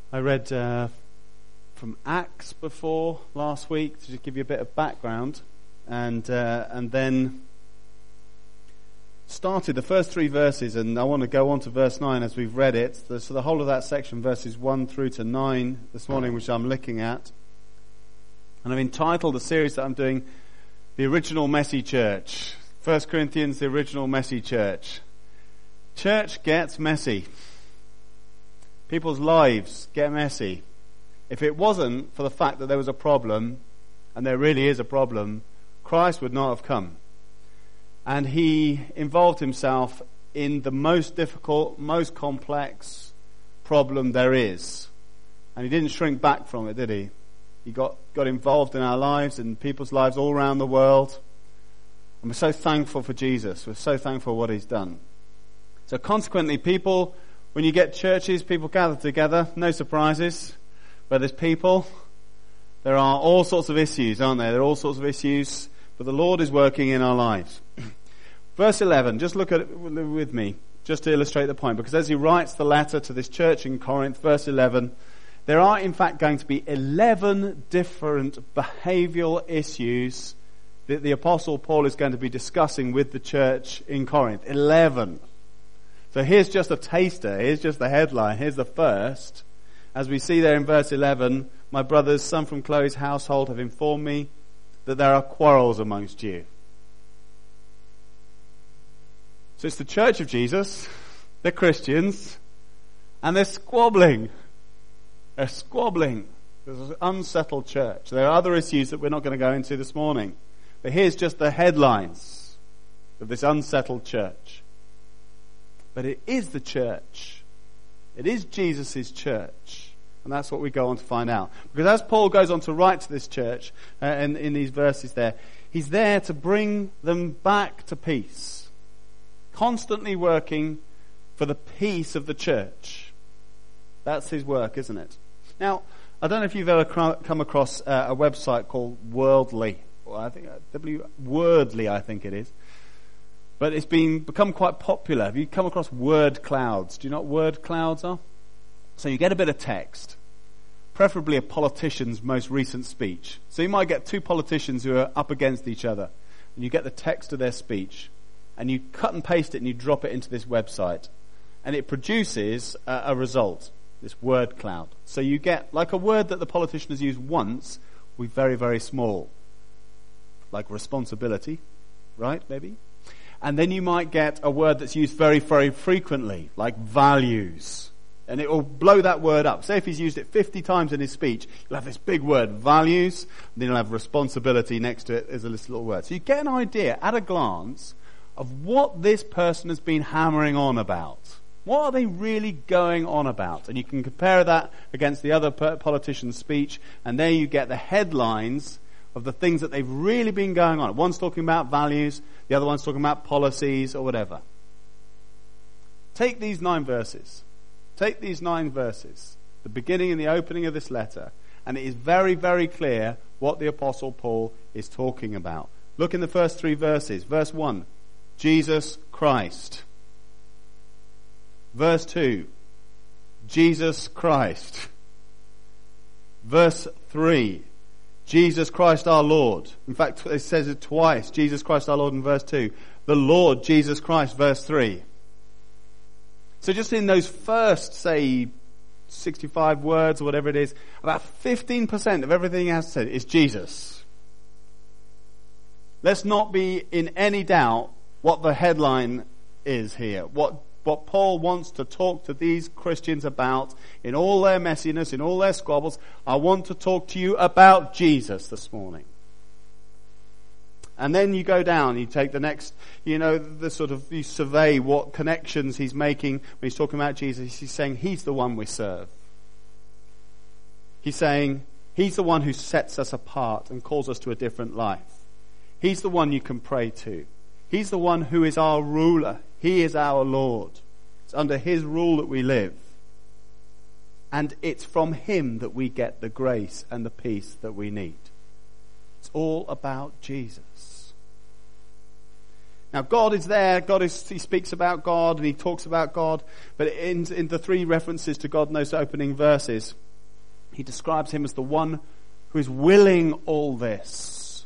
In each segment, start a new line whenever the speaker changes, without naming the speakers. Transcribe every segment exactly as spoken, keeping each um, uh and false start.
I read uh, from Acts before last week to just give you a bit of background, and uh, and then started the first three verses, and I want to go on to verse nine as we've read it. So the whole of that section, verses one through to nine this morning, which I'm looking at. And I've entitled the series that I'm doing, The Original Messy Church. First Corinthians, The Original Messy Church. Church gets messy. People's lives get messy. If it wasn't for the fact that there was a problem, and there really is a problem, Christ would not have come. And he involved himself in the most difficult, most complex problem there is. And he didn't shrink back from it, did he? He got, got involved in our lives and people's lives all around the world. And we're so thankful for Jesus. We're so thankful for what he's done. So consequently, people, when you get churches, people gather together, no surprises. Where there's people, there are all sorts of issues, aren't there? There are all sorts of issues, but the Lord is working in our lives. Verse eleven, just look at it with me, just to illustrate the point, because as he writes the letter to this church in Corinth, verse eleven, there are in fact going to be eleven different behavioural issues that the Apostle Paul is going to be discussing with the church in Corinth. eleven. So here's just a taster, here's just the headline, here's the first. As we see there in verse eleven, my brothers, some from Chloe's household have informed me that there are quarrels amongst you. So it's the church of Jesus, they're Christians, and they're squabbling. They're squabbling. There's an unsettled church. There are other issues that we're not going to go into this morning. But here's just the headlines of this unsettled church. But it is the church. It is Jesus' church. And that's what we go on to find out. Because as Paul goes on to write to this church, uh, in, in these verses there, he's there to bring them back to peace. Constantly working for the peace of the church. That's his work, isn't it? Now, I don't know if you've ever come across uh, a website called Wordly. Or I think uh, W Wordly, I think it is. But it's been become quite popular. Have you come across word clouds? Do you know what word clouds are? So you get a bit of text, preferably a politician's most recent speech. So you might get two politicians who are up against each other, and you get the text of their speech, and you cut and paste it and you drop it into this website, and it produces a, a result, this word cloud. So you get like a word that the politician has used once, with very, very small, like responsibility, right, maybe? And then you might get a word that's used very, very frequently, like values. And it will blow that word up. Say if he's used it fifty times in his speech, you'll have this big word, values, and then you'll have responsibility next to it as a little word. So you get an idea, at a glance, of what this person has been hammering on about. What are they really going on about? And you can compare that against the other politician's speech, and there you get the headlines of the things that they've really been going on. One's talking about values, the other one's talking about policies or whatever. Take these nine verses. Take these nine verses, the beginning and the opening of this letter, and it is very, very clear what the Apostle Paul is talking about. Look in the first three verses. Verse one, Jesus Christ. Verse two, Jesus Christ. Verse three, Jesus Christ our Lord. In fact, it says it twice, Jesus Christ our Lord in verse two. The Lord Jesus Christ, verse three. So just in those first, say, sixty-five words or whatever it is, about fifteen percent of everything he has to say is Jesus. Let's not be in any doubt what the headline is here. What what Paul wants to talk to these Christians about in all their messiness, in all their squabbles. I want to talk to you about Jesus this morning. And then you go down, you take the next, you know, the sort of, you survey what connections he's making when he's talking about Jesus. He's saying he's the one we serve. He's saying he's the one who sets us apart and calls us to a different life. He's the one you can pray to. He's the one who is our ruler. He is our Lord. It's under his rule that we live. And it's from him that we get the grace and the peace that we need. It's all about Jesus. Now God is there, God is, he speaks about God and he talks about God, but in, in the three references to God in those opening verses, he describes him as the one who is willing all this.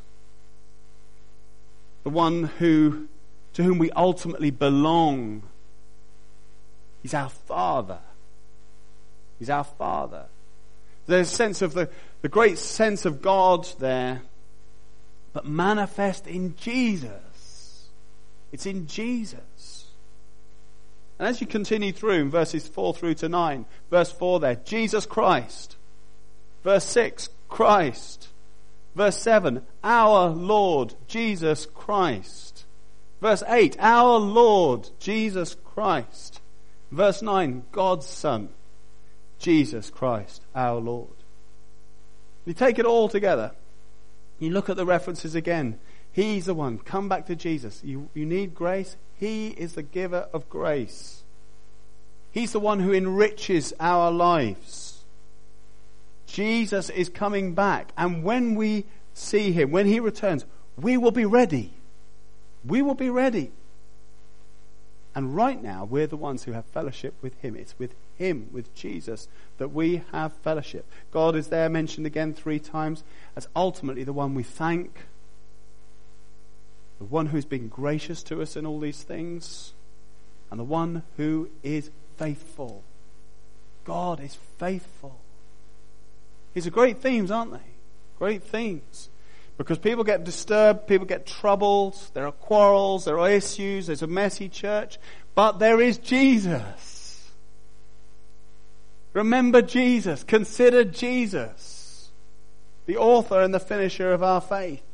The one who, to whom we ultimately belong. He's our Father. He's our Father. There's a sense of the, the great sense of God there, but manifest in Jesus. It's in Jesus. And as you continue through in verses four through to nine, verse four there, Jesus Christ. Verse six, Christ. Verse seven, our Lord Jesus Christ. Verse eight, our Lord Jesus Christ. Verse nine, God's Son, Jesus Christ, our Lord. You take it all together. You look at the references again. He's the one. Come back to Jesus. You, you need grace. He is the giver of grace. He's the one who enriches our lives. Jesus is coming back. And when we see him, when he returns, we will be ready. We will be ready. And right now, we're the ones who have fellowship with him. It's with him, with Jesus, that we have fellowship. God is there, mentioned again three times, as ultimately the one we thank, the one who's been gracious to us in all these things, and the one who is faithful. God is faithful. These are great themes, aren't they? Great themes. Because people get disturbed, people get troubled, there are quarrels, there are issues, there's a messy church, but there is Jesus. Remember Jesus, consider Jesus, the author and the finisher of our faith.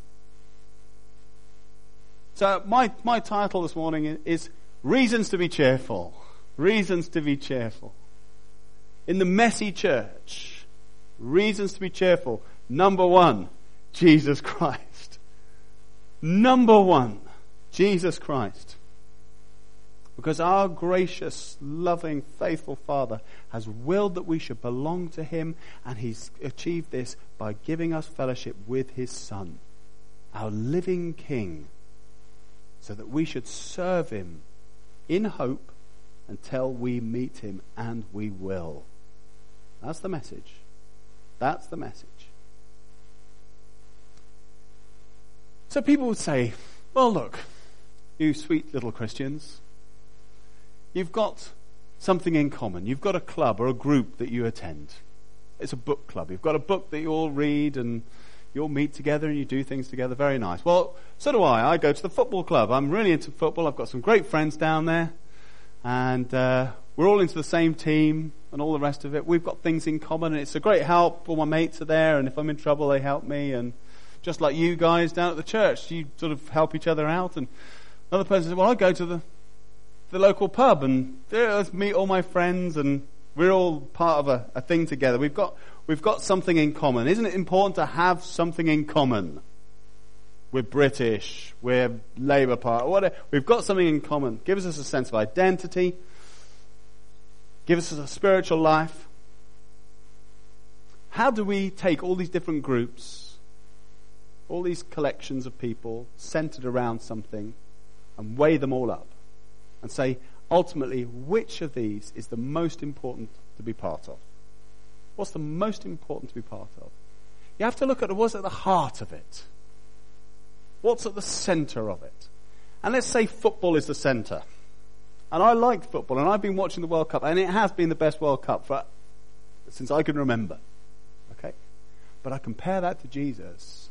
So my, my title this morning is Reasons to be Cheerful. Reasons to be cheerful. In the messy church, reasons to be cheerful. Number one, Jesus Christ. Number one, Jesus Christ. Because our gracious, loving, faithful Father has willed that we should belong to him, and he's achieved this by giving us fellowship with his Son, our living King, so that we should serve him in hope until we meet him, and we will. That's the message. That's the message. So people would say, well, look, you sweet little Christians, you've got something in common. You've got a club or a group that you attend. It's a book club. You've got a book that you all read and you all meet together and you do things together. Very nice. Well, so do I. I go to the football club. I'm really into football. I've got some great friends down there. And uh, we're all into the same team and all the rest of it. We've got things in common and it's a great help. All my mates are there, and if I'm in trouble, they help me. And just like you guys down at the church, you sort of help each other out. And another person says, well, I go to the the local pub and there, let's meet all my friends and we're all part of a, a thing together. We've got we've got something in common. Isn't it important to have something in common? We're British, we're Labour Party, whatever. We've got something in common. Gives us a sense of identity. Gives us a spiritual life. How do we take all these different groups, all these collections of people centered around something, and weigh them all up and say, ultimately, which of these is the most important to be part of? What's the most important to be part of? You have to look at what's at the heart of it. What's at the center of it? And let's say football is the center. And I like football, and I've been watching the World Cup, and it has been the best World Cup for since I can remember. Okay? But I compare that to Jesus.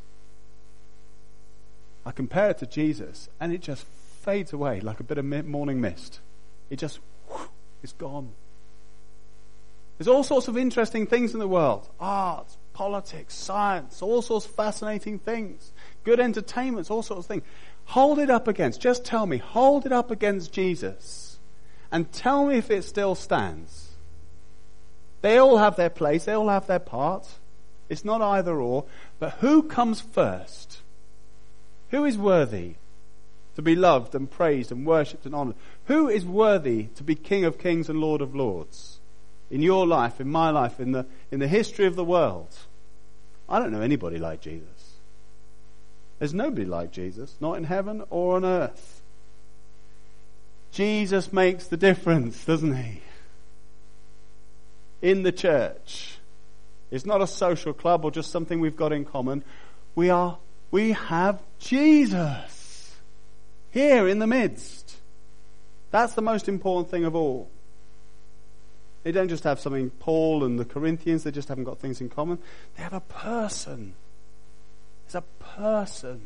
I compare it to Jesus, and it just fades away like a bit of morning mist. It just, whoosh, it's gone. There's all sorts of interesting things in the world. Arts, politics, science, all sorts of fascinating things. Good entertainments, all sorts of things. Hold it up against, just tell me, hold it up against Jesus and tell me if it still stands. They all have their place, they all have their part. It's not either or, but who comes first? Who is worthy to be loved and praised and worshipped and honoured? Who is worthy to be King of Kings and Lord of Lords? In your life, in my life, in the in the history of the world. I don't know anybody like Jesus. There's nobody like Jesus, not in heaven or on earth. Jesus makes the difference, doesn't he? In the church. It's not a social club or just something we've got in common. We are, we have Jesus here in the midst. That's the most important thing of all. They don't just have something, Paul and the Corinthians, they just haven't got things in common. They have a person. There's a person.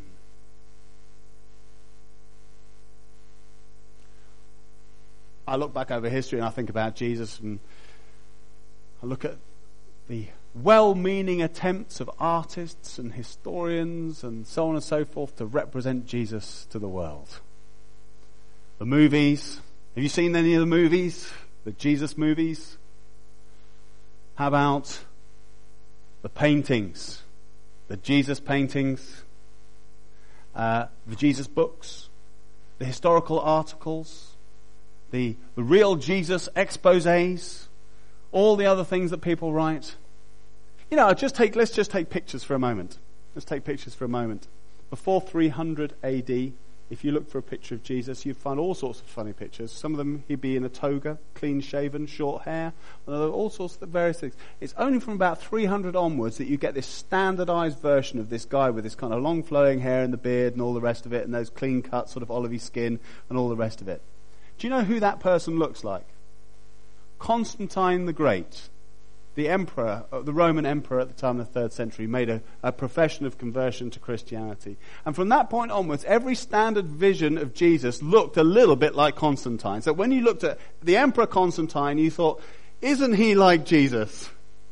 I look back over history and I think about Jesus, and I look at the well-meaning attempts of artists and historians and so on and so forth to represent Jesus to the world. The movies. Have you seen any of the movies? The Jesus movies? How about the paintings? The Jesus paintings? Uh, the Jesus books? The historical articles? The, the real Jesus exposés? All the other things that people write? You know, just take, let's just take pictures for a moment. Let's take pictures for a moment. Before three hundred A D, if you look for a picture of Jesus, you'd find all sorts of funny pictures. Some of them, he'd be in a toga, clean-shaven, short hair, all sorts of various things. It's only from about three hundred onwards that you get this standardized version of this guy with this kind of long flowing hair and the beard and all the rest of it, and those clean-cut sort of olivey skin and all the rest of it. Do you know who that person looks like? Constantine the Great. The emperor, the Roman emperor at the time of the third century, made a, a profession of conversion to Christianity. And from that point onwards, every standard vision of Jesus looked a little bit like Constantine. So when you looked at the Emperor Constantine, you thought, isn't he like Jesus?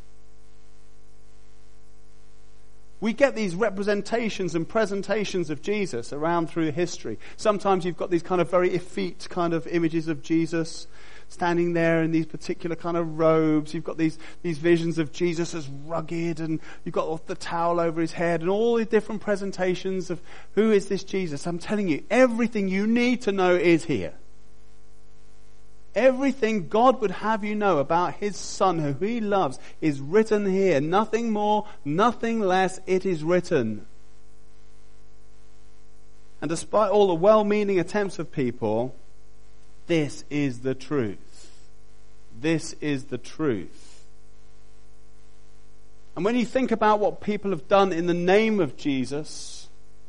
We get these representations and presentations of Jesus around through history. Sometimes you've got these kind of very effete kind of images of Jesus standing there in these particular kind of robes. You've got these, these visions of Jesus as rugged, and you've got the towel over his head, and all the different presentations of who is this Jesus. I'm telling you, everything you need to know is here. Everything God would have you know about his Son, who he loves, is written here. Nothing more, nothing less, it is written. And despite all the well-meaning attempts of people, this is the truth. This is the truth. And when you think about what people have done in the name of Jesus,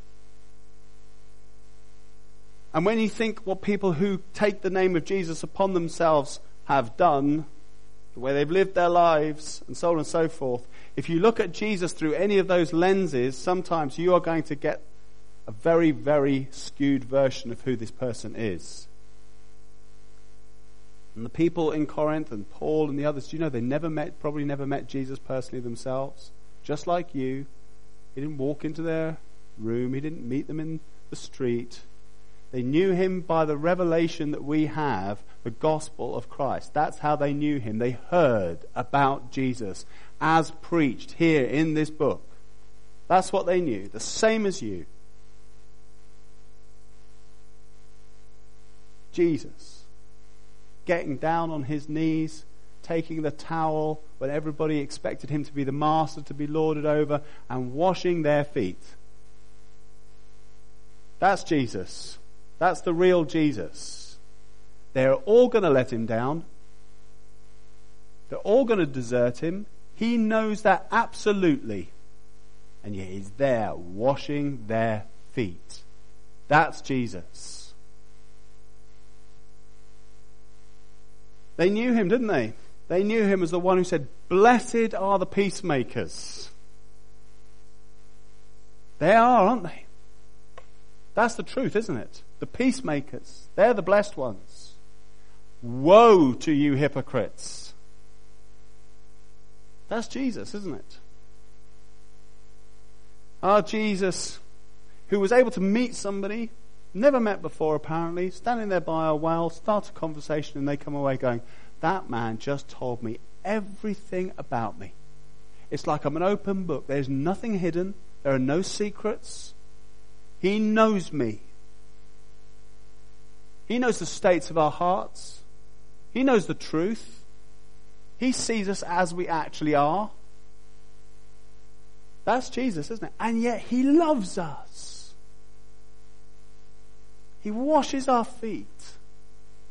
and when you think what people who take the name of Jesus upon themselves have done, the way they've lived their lives, and so on and so forth, if you look at Jesus through any of those lenses, sometimes you are going to get a very, very skewed version of who this person is. And the people in Corinth and Paul and the others, do you know they never met, probably never met Jesus personally themselves? Just like you. He didn't walk into their room. He didn't meet them in the street. They knew him by the revelation that we have, the gospel of Christ. That's how they knew him. They heard about Jesus as preached here in this book. That's what they knew. The same as you. Jesus. Getting down on his knees, taking the towel when everybody expected him to be the master, to be lorded over, and washing their feet. That's Jesus. That's the real Jesus. They're all going to let him down. They're all going to desert him. He knows that absolutely. And yet he's there washing their feet. That's Jesus. They knew him, didn't they? They knew him as the one who said, "Blessed are the peacemakers." They are, aren't they? That's the truth, isn't it? The peacemakers. They're the blessed ones. Woe to you hypocrites. That's Jesus, isn't it? Our Jesus, who was able to meet somebody never met before apparently, standing there by a well, start a conversation, and they come away going, that man just told me everything about me. It's like I'm an open book. There's nothing hidden. There are no secrets. He knows me. He knows the states of our hearts. He knows the truth. He sees us as we actually are. That's Jesus, isn't it? And yet he loves us. He washes our feet.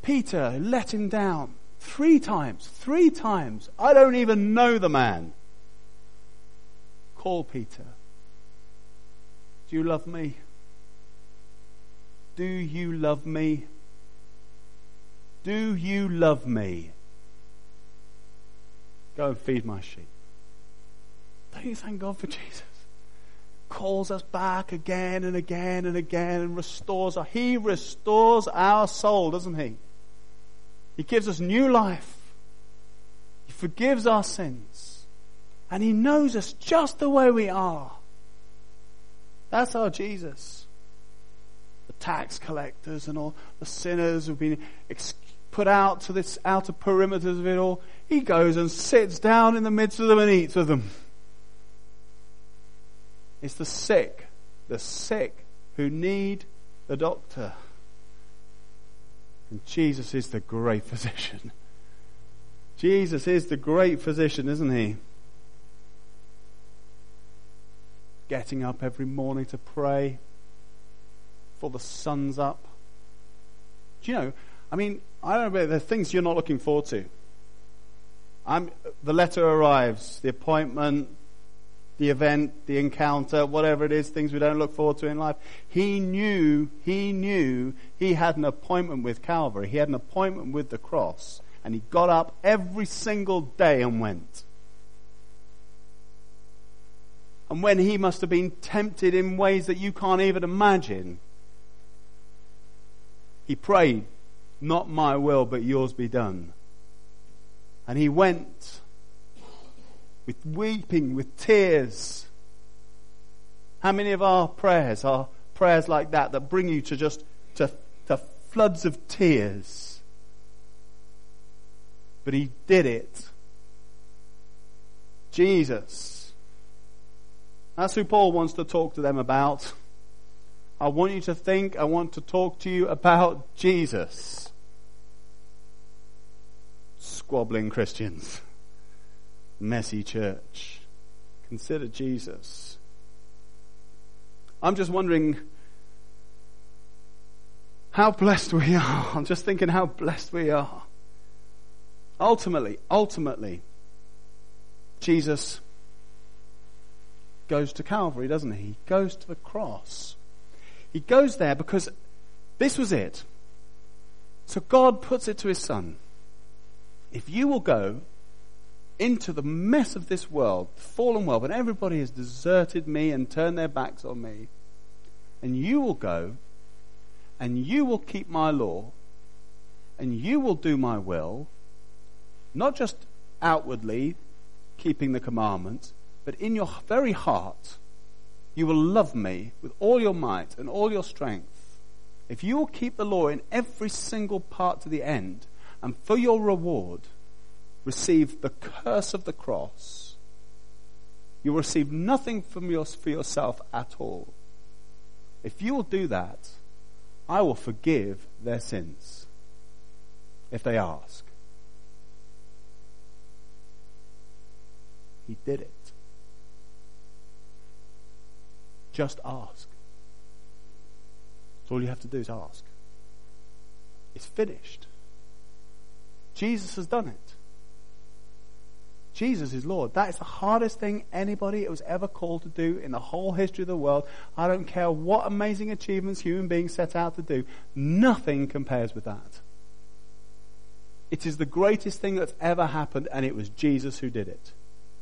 Peter let him down three times. Three times. I don't even know the man. Call Peter. Do you love me? Do you love me? Do you love me? Go and feed my sheep. Don't you thank God for Jesus? Calls us back again and again and again and restores us. He restores our soul, doesn't he? He gives us new life. He forgives our sins. And he knows us just the way we are. That's our Jesus. The tax collectors and all the sinners who've been ex- put out to this outer perimeters of it all. He goes and sits down in the midst of them and eats with them. It's the sick, the sick who need the doctor. And Jesus is the great physician. Jesus is the great physician, isn't he? Getting up every morning to pray before the sun's up. Do you know, I mean, I don't know, there are things you're not looking forward to. I'm, the letter arrives, the appointment, the event, the encounter, whatever it is, things we don't look forward to in life. He knew, he knew he had an appointment with Calvary. He had an appointment with the cross. And he got up every single day and went. And when he must have been tempted in ways that you can't even imagine, he prayed, not my will, but yours be done. And he went with weeping, with tears. How many of our prayers are prayers like that, that bring you to just to, to floods of tears? But he did it. Jesus. That's who Paul wants to talk to them about. I want you to think, I want to talk to you about Jesus. Squabbling Christians. Messy church. Consider Jesus. I'm just wondering how blessed we are. I'm just thinking how blessed we are. Ultimately, ultimately, Jesus goes to Calvary, doesn't he? He goes to the cross. He goes there because this was it. So God puts it to his son. If you will go into the mess of this world, the fallen world, when everybody has deserted me and turned their backs on me, and you will go, and you will keep my law, and you will do my will, not just outwardly keeping the commandments, but in your very heart, you will love me with all your might and all your strength. If you will keep the law in every single part to the end, and for your reward, receive the curse of the cross, you will receive nothing from your, for yourself at all. If you will do that, I will forgive their sins if they ask. He did it. Just ask. That's all you have to do is ask. It's finished. Jesus has done it. Jesus is Lord. That is the hardest thing anybody was ever called to do in the whole history of the world. I don't care what amazing achievements human beings set out to do. Nothing compares with that. It is the greatest thing that's ever happened, and it was Jesus who did it.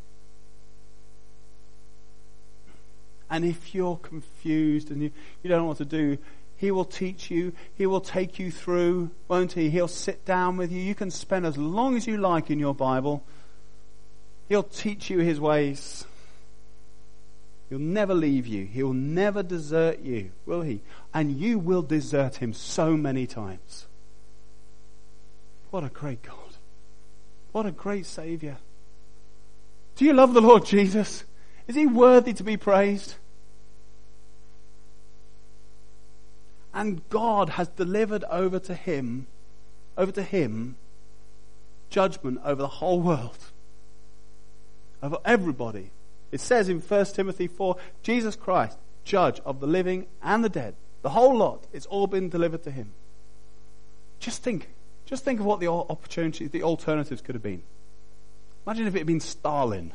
And if you're confused and you, you don't know what to do, he will teach you. He will take you through, won't he? He'll sit down with you. You can spend as long as you like in your Bible. He'll teach you his ways. He'll never leave you. He'll never desert you, will he? And you will desert him so many times. What a great God. What a great Saviour. Do you love the Lord Jesus? Is he worthy to be praised? And God has delivered over to him, over to him, judgment over the whole world. Over everybody. It says in First Timothy four, Jesus Christ, judge of the living and the dead. The whole lot, it's all been delivered to him. Just think, Just think of what the opportunities, the alternatives could have been. Imagine if it had been Stalin.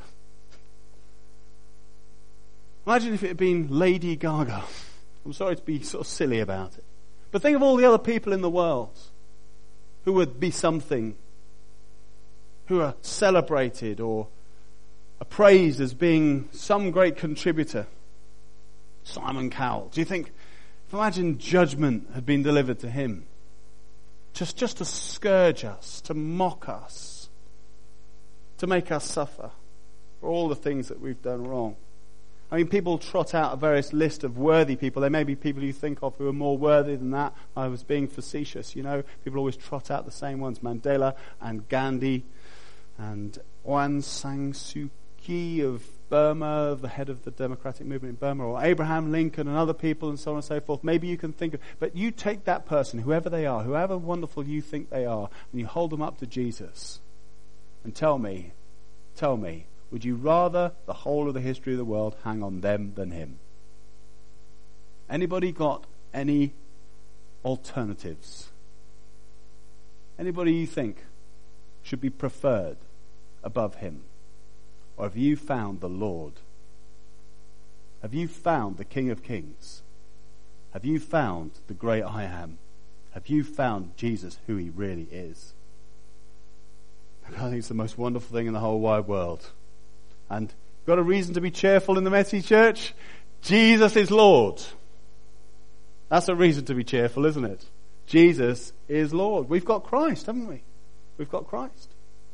Imagine if it had been Lady Gaga. I'm sorry to be sort of silly about it. But think of all the other people in the world who would be something, who are celebrated or are praised as being some great contributor. Simon Cowell. Do you think, if imagine judgment had been delivered to him, just, just to scourge us, to mock us, to make us suffer for all the things that we've done wrong. I mean, people trot out a various list of worthy people. There may be people you think of who are more worthy than that. I was being facetious, you know. People always trot out the same ones. Mandela and Gandhi and Aung San Suu Kyi of Burma, the head of the democratic movement in Burma, or Abraham Lincoln and other people and so on and so forth. Maybe you can think of, but you take that person, whoever they are, whoever wonderful you think they are, and you hold them up to Jesus and tell me, tell me, would you rather the whole of the history of the world hang on them than him? Anybody got any alternatives? Anybody you think should be preferred above him? Or have you found the Lord? Have you found the King of Kings? Have you found the great I Am? Have you found Jesus, who he really is? And I think it's the most wonderful thing in the whole wide world. And got a reason to be cheerful in the Messy Church? Jesus is Lord. That's a reason to be cheerful, isn't it? Jesus is Lord. We've got Christ, haven't we? We've got Christ.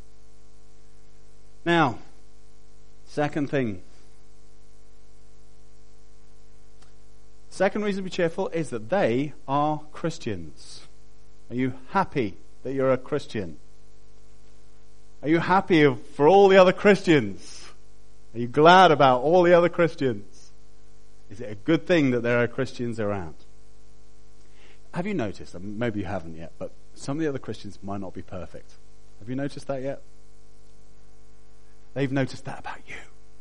Now, second thing. Second reason to be cheerful is that they are Christians. Are you happy that you're a Christian? Are you happy for all the other Christians? Are you glad about all the other Christians? Is it a good thing that there are Christians around? Have you noticed, maybe you haven't yet, but some of the other Christians might not be perfect. Have you noticed that yet? They've noticed that about you.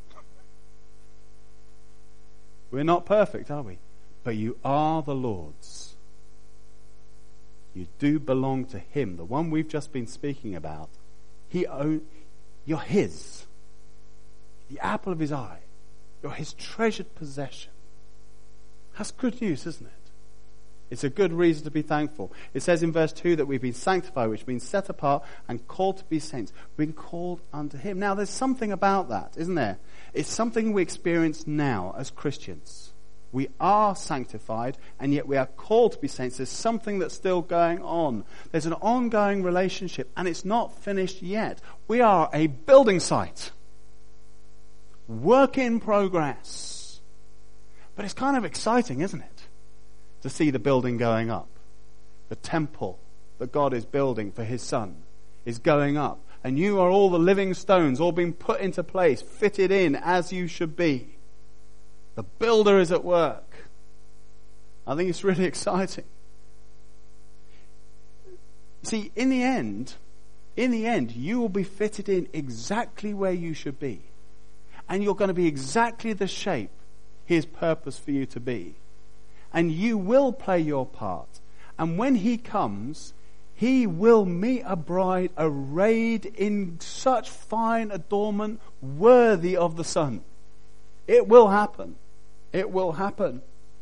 We're not perfect, are we? But you are the Lord's. You do belong to him, the one we've just been speaking about. He own, you're his. The apple of his eye. You're his treasured possession. That's good news, isn't it? It's a good reason to be thankful. It says in verse two that we've been sanctified, which means set apart and called to be saints. We've been called unto him. Now there's something about that, isn't there? It's something we experience now as Christians. We are sanctified, and yet we are called to be saints. There's something that's still going on. There's an ongoing relationship, and it's not finished yet. We are a building site. Work in progress. But it's kind of exciting, isn't it? To see the building going up. The temple that God is building for his Son is going up. And you are all the living stones, all being put into place, fitted in as you should be. The builder is at work. I think it's really exciting. See, in the end, in the end, you will be fitted in exactly where you should be. And you're going to be exactly the shape his purpose for you to be. And you will play your part. And when he comes, he will meet a bride arrayed in such fine adornment worthy of the Son. It will happen. It will happen.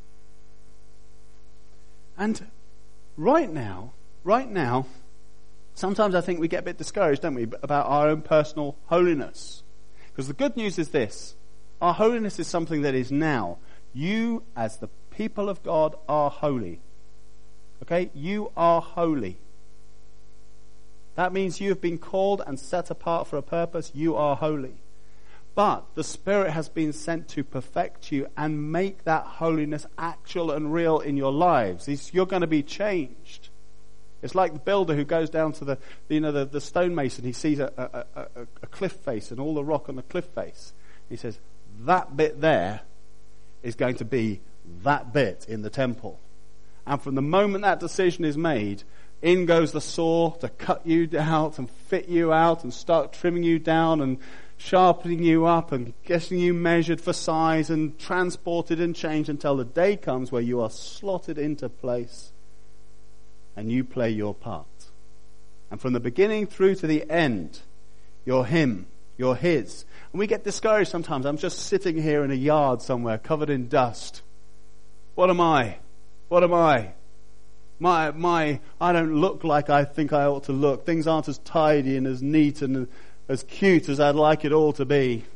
And right now, right now, sometimes I think we get a bit discouraged, don't we, about our own personal holiness. Because the good news is this. Our holiness is something that is now. You, as the people of God, are holy. Okay? You are holy. That means you have been called and set apart for a purpose. You are holy. But the Spirit has been sent to perfect you and make that holiness actual and real in your lives. You're going to be changed. It's like the builder who goes down to the, you know, the, the stonemason. He sees a, a, a, a cliff face and all the rock on the cliff face. He says, that bit there is going to be that bit in the temple. And from the moment that decision is made, in goes the saw to cut you out and fit you out and start trimming you down and sharpening you up and getting you measured for size and transported and changed until the day comes where you are slotted into place and you play your part. And from the beginning through to the end, you're him, you're his. And we get discouraged sometimes. I'm just sitting here in a yard somewhere covered in dust. What am I? What am I? My, my, I don't look like I think I ought to look. Things aren't as tidy and as neat and as cute as I'd like it all to be.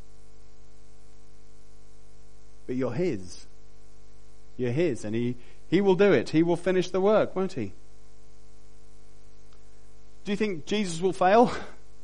But you're his. You're his, and he, he will do it. He will finish the work, won't he? Do you think Jesus will fail?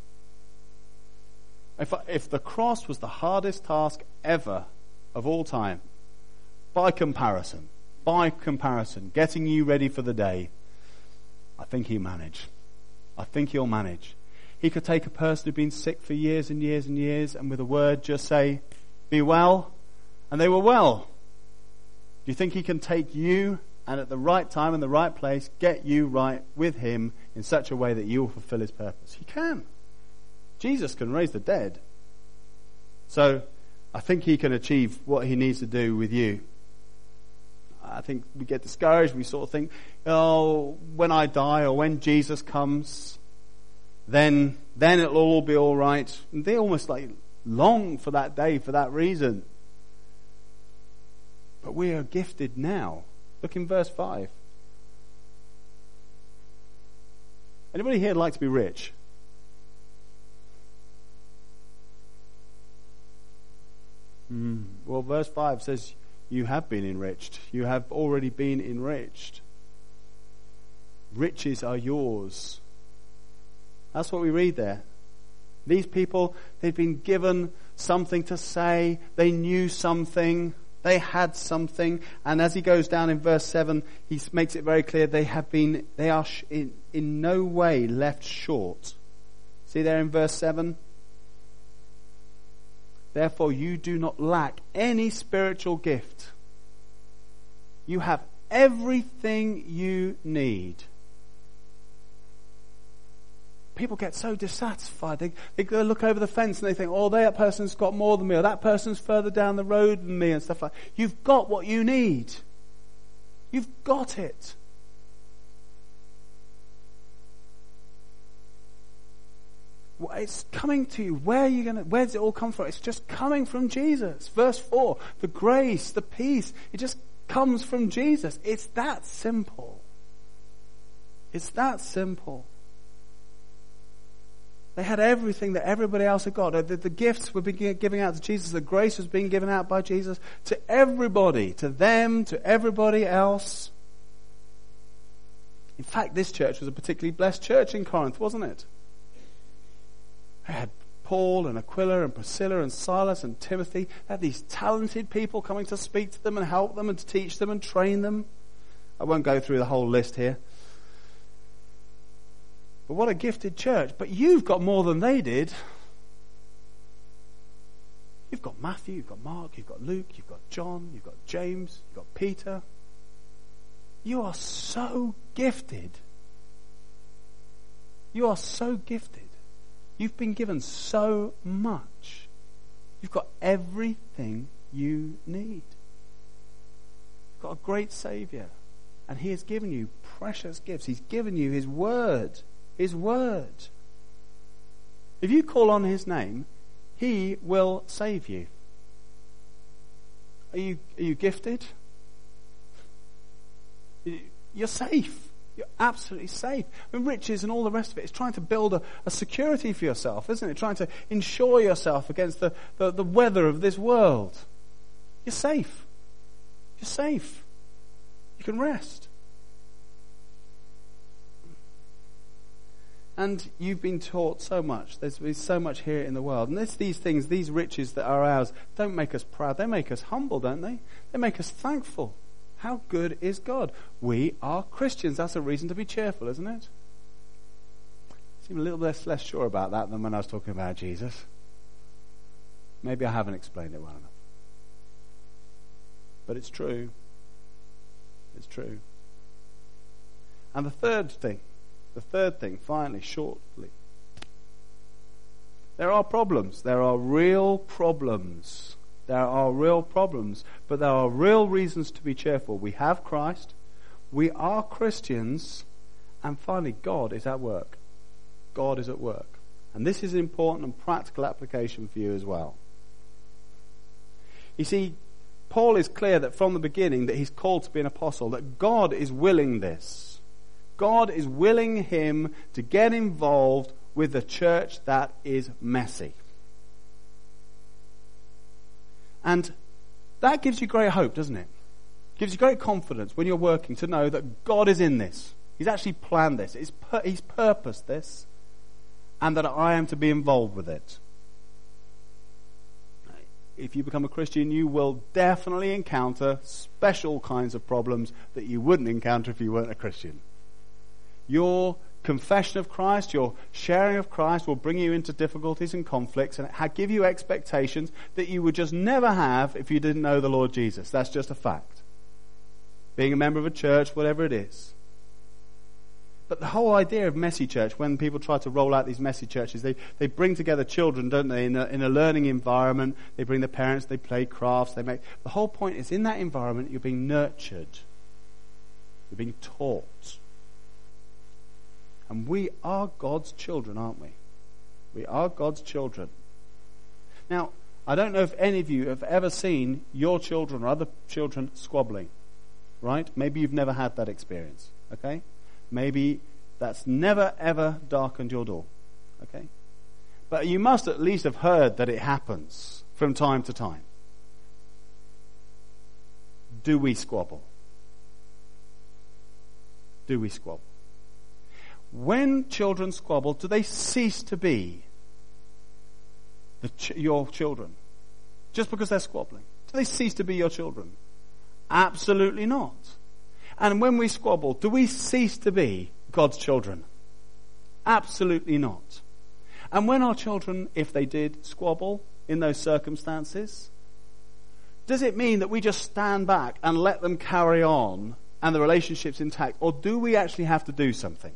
If, if the cross was the hardest task ever of all time, by comparison, by comparison, getting you ready for the day, I think he'll manage. I think he'll manage. He could take a person who'd been sick for years and years and years and with a word just say, be well, and they were well. Do you think he can take you and at the right time and the right place get you right with him in such a way that you will fulfill his purpose? He can. Jesus can raise the dead. So I think he can achieve what he needs to do with you. I think we get discouraged. We sort of think, oh, when I die or when Jesus comes, then then it'll all be all right. And they almost like long for that day for that reason. But we are gifted now. Look in verse five. Anybody here like to be rich? Mm. Well, verse five says, you have been enriched. You have already been enriched. Riches are yours. That's what we read there. These people, they've been given something to say. They knew something. They had something. And as he goes down in verse seven, he makes it very clear they have been, they are in, in no way left short. See there in verse seven? Therefore, you do not lack any spiritual gift. You have everything you need. People get so dissatisfied. They, they go look over the fence and they think, oh, that person's got more than me, or that person's further down the road than me, and stuff like that. You've got what you need. You've got it. It's coming to you. Where are you going to, where does it all come from? It's just coming from Jesus. Verse four, the grace, the peace, it just comes from Jesus. It's that simple. It's that simple. They had everything that everybody else had got. The, the gifts were being given out to Jesus. The grace was being given out by Jesus to everybody, to them, to everybody else. In fact, this church was a particularly blessed church in Corinth, wasn't it? They had Paul and Aquila and Priscilla and Silas and Timothy. They had these talented people coming to speak to them and help them and to teach them and train them. I won't go through the whole list here. But what a gifted church. But you've got more than they did. You've got Matthew, you've got Mark, you've got Luke, you've got John, you've got James, you've got Peter. You are so gifted. You are so gifted. You've been given so much. You've got everything you need. You've got a great Saviour. And He has given you precious gifts. He's given you His Word. His Word. If you call on His name, He will save you. Are you, are you gifted? You're safe. You're absolutely safe. I mean, riches and all the rest of it is trying to build a, a security for yourself, isn't it? Trying to insure yourself against the, the, the weather of this world. You're safe. You're safe. You can rest. And you've been taught so much. There's, there's so much here in the world. And there's these things, these riches that are ours, don't make us proud. They make us humble, don't they? They make us thankful. How good is God? We are Christians. That's a reason to be cheerful, isn't it? I seem a little less, less sure about that than when I was talking about Jesus. Maybe I haven't explained it well enough. But it's true. It's true. And the third thing, the third thing, finally, shortly. There are problems. There are real problems. There are real problems, but there are real reasons to be cheerful. We have Christ, we are Christians, and finally God is at work. God is at work. And this is an important and practical application for you as well. You see, Paul is clear that from the beginning that he's called to be an apostle, that God is willing this. God is willing him to get involved with a church that is messy. And that gives you great hope, doesn't it? Gives you great confidence when you're working to know that God is in this. He's actually planned this. He's, pur- he's purposed this. And that I am to be involved with it. If you become a Christian, you will definitely encounter special kinds of problems that you wouldn't encounter if you weren't a Christian. Your confession of Christ, your sharing of Christ will bring you into difficulties and conflicts and give you expectations that you would just never have if you didn't know the Lord Jesus. That's just a fact. Being a member of a church, whatever it is. But the whole idea of messy church, when people try to roll out these messy churches, they, they bring together children, don't they, in a, in a learning environment. They bring the parents, they play crafts, they make... The whole point is, in that environment, you're being nurtured. You're being taught. And we are God's children, aren't we? We are God's children. Now, I don't know if any of you have ever seen your children or other children squabbling, right? Maybe you've never had that experience, okay? Maybe that's never ever darkened your door, okay? But you must at least have heard that it happens from time to time. Do we squabble? Do we squabble? When children squabble, do they cease to be the ch- your children? Just because they're squabbling? Do they cease to be your children? Absolutely not. And when we squabble, do we cease to be God's children? Absolutely not. And when our children, if they did squabble in those circumstances, does it mean that we just stand back and let them carry on and the relationship's intact? Or do we actually have to do something?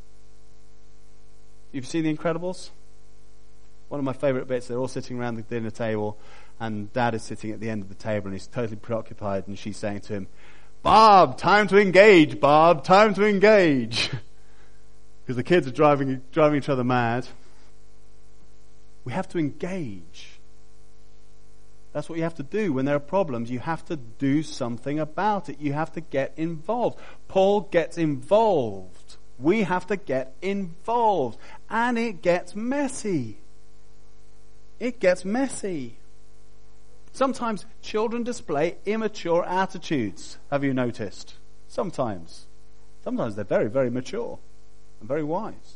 You've seen The Incredibles? One of my favourite bits, they're all sitting around the dinner table and Dad is sitting at the end of the table and he's totally preoccupied and she's saying to him, Bob, time to engage, Bob, time to engage. Because the kids are driving, driving each other mad. We have to engage. That's what you have to do when there are problems. You have to do something about it. You have to get involved. Paul gets involved. We have to get involved. And it gets messy. It gets messy. Sometimes children display immature attitudes. Have you noticed? Sometimes. Sometimes they're very, very mature and very wise.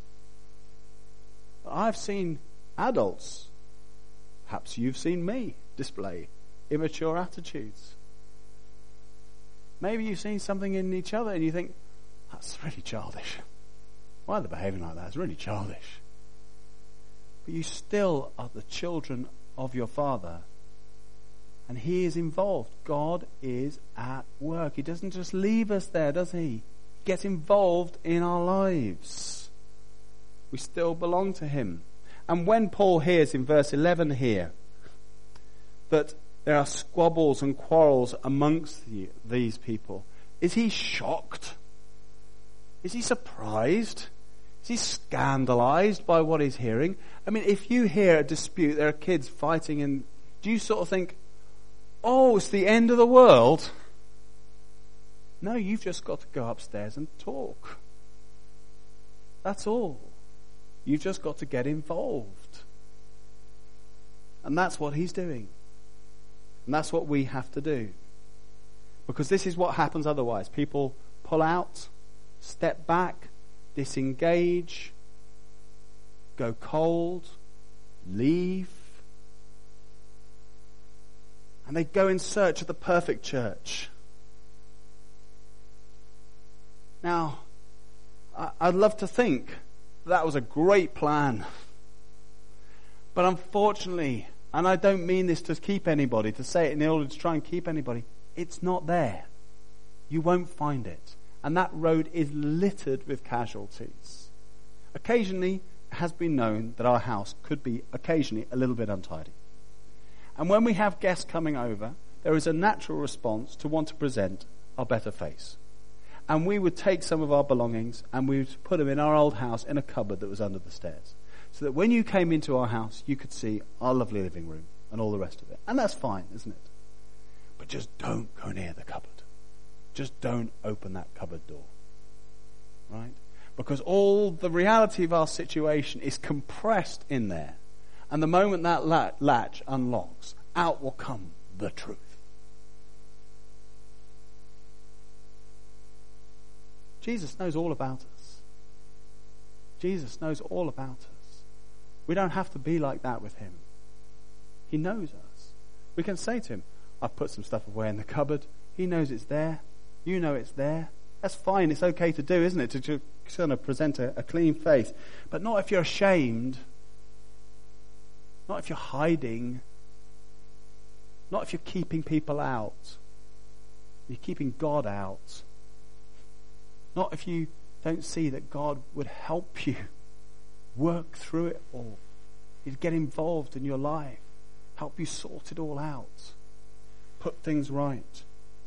I've seen adults, perhaps you've seen me, display immature attitudes. Maybe you've seen something in each other and you think, that's really childish. Why are they behaving like that? It's really childish. But you still are the children of your Father. And He is involved. God is at work. He doesn't just leave us there, does He? He gets involved in our lives. We still belong to Him. And when Paul hears in verse eleven here that there are squabbles and quarrels amongst the, these people, is he shocked? Is he surprised? Is he scandalized by what he's hearing? I mean, if you hear a dispute, there are kids fighting, and do you sort of think, oh, it's the end of the world? No, you've just got to go upstairs and talk. That's all. You've just got to get involved. And that's what he's doing. And that's what we have to do. Because this is what happens otherwise. People pull out, step back, disengage, go cold, leave. And they go in search of the perfect church. Now, I'd love to think that was a great plan. But unfortunately, and I don't mean this to keep anybody, to say it in order to try and keep anybody, it's not there. You won't find it. And that road is littered with casualties. Occasionally, it has been known that our house could be occasionally a little bit untidy. And when we have guests coming over, there is a natural response to want to present our better face. and we would take some of our belongings and we would put them in our old house in a cupboard that was under the stairs. So that when you came into our house, you could see our lovely living room and all the rest of it. And that's fine, isn't it? But just don't go near the cupboard. Just don't open that cupboard door. Right? Because all the reality of our situation is compressed in there. And the moment that latch unlocks, out will come the truth. Jesus knows all about us. Jesus knows all about us. We don't have to be like that with him. He knows us. We can say to him, I've put some stuff away in the cupboard. He knows it's there. You know it's there. That's fine. It's okay to do, isn't it? To, to kind of present a, a clean face. But not if you're ashamed. Not if you're hiding. Not if you're keeping people out. You're keeping God out. Not if you don't see that God would help you work through it all. He'd get involved in your life. Help you sort it all out. Put things right.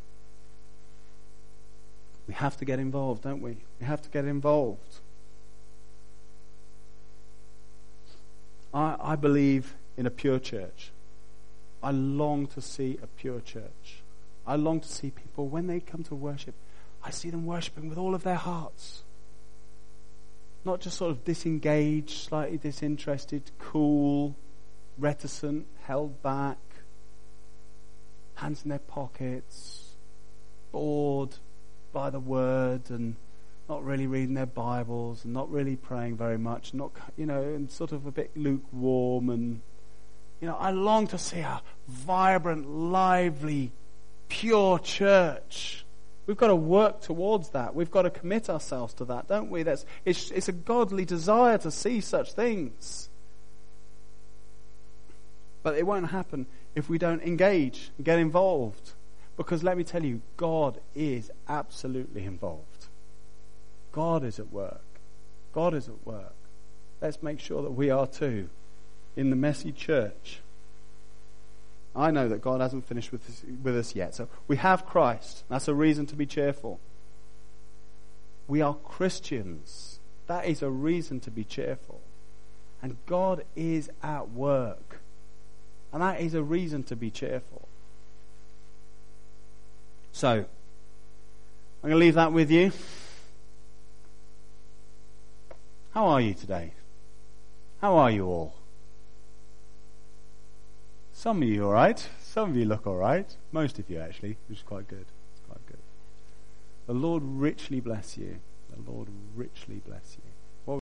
We have to get involved, don't we? We have to get involved. I, I believe in a pure church. I long to see a pure church. I long to see people, when they come to worship, I see them worshipping with all of their hearts. Not just sort of disengaged, slightly disinterested, cool, reticent, held back, hands in their pockets, bored by the word and not really reading their Bibles and not really praying very much, not, you know, and sort of a bit lukewarm. And, you know, I long to see a vibrant, lively, pure church. We've got to work towards that. We've got to commit ourselves to that, don't we? That's it's, it's a godly desire to see such things. But it won't happen if we don't engage and get involved. Because let me tell you, God is absolutely involved. God is at work. God is at work. Let's make sure that we are too in the messy church. I know that God hasn't finished with us, with us yet. So we have Christ. That's a reason to be cheerful. We are Christians. That is a reason to be cheerful. And God is at work. And that is a reason to be cheerful. So, I'm going to leave that with you. How are you today? How are you all? Some of you all right. Some of you look all right. Most of you, actually, which is quite good. Quite good. The Lord richly bless you. The Lord richly bless you.